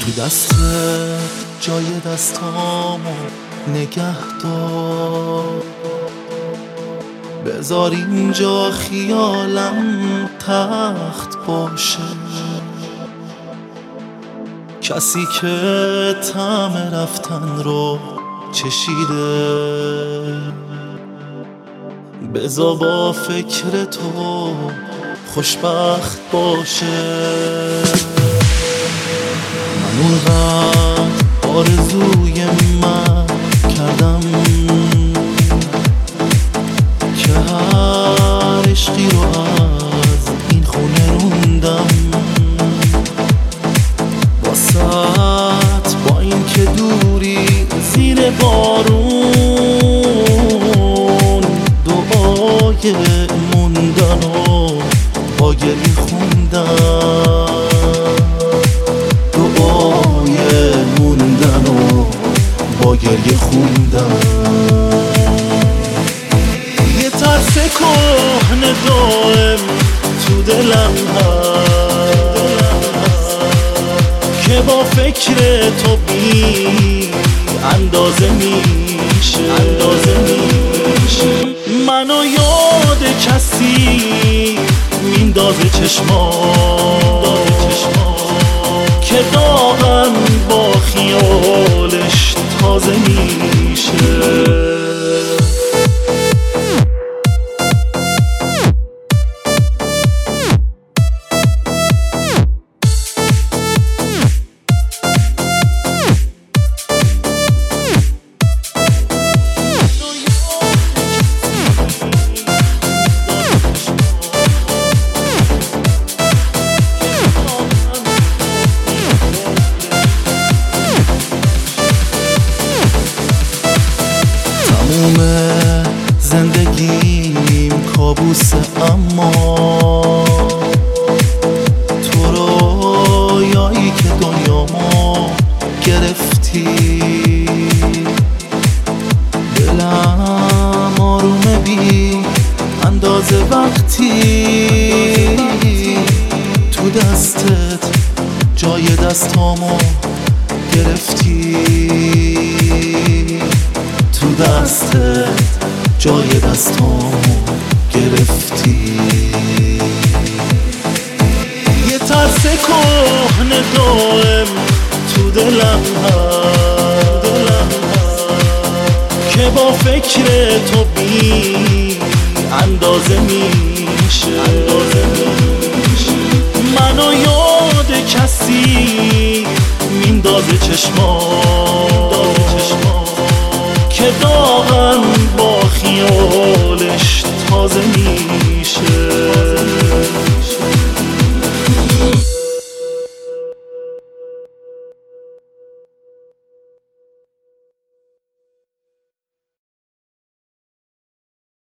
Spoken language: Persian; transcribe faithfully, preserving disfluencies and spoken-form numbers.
تو دست جای دستامو نگه دار، بذار اینجا خیالم تخت باشه. کسی که طعم رفتن رو چشیده، بذار با فکر تو خوشبخت باشه. من اونقدر آرزوی من کردم که هر عشقی رو از این خونه روندم واسط، با این که دوری زیر بارون دعای موندن و با گریه خوندم، دعای موندن و با گریه خوندم. یه ترس کهنه دائم تو دلم هست که با فکر تو بی اندازه میشه، اندازه میشه. منو یاد کسی میندازه چشمان که داغم با خیالش تازه میشه. زندگیم کابوسه، اما تو رویایی که دنیامو گرفتی. دلم آرومه بی اندازه وقتی تو دستت جای دستامو گرفتی، تو دستت جای دستامو گرفتی. یه ترس کهنه دائم تو دلم هست که با فکر تو بی اندازه میشه، اندازه میشه. منو یاد کسی میندازه چشمان که داغم با خیالش تازه میشه.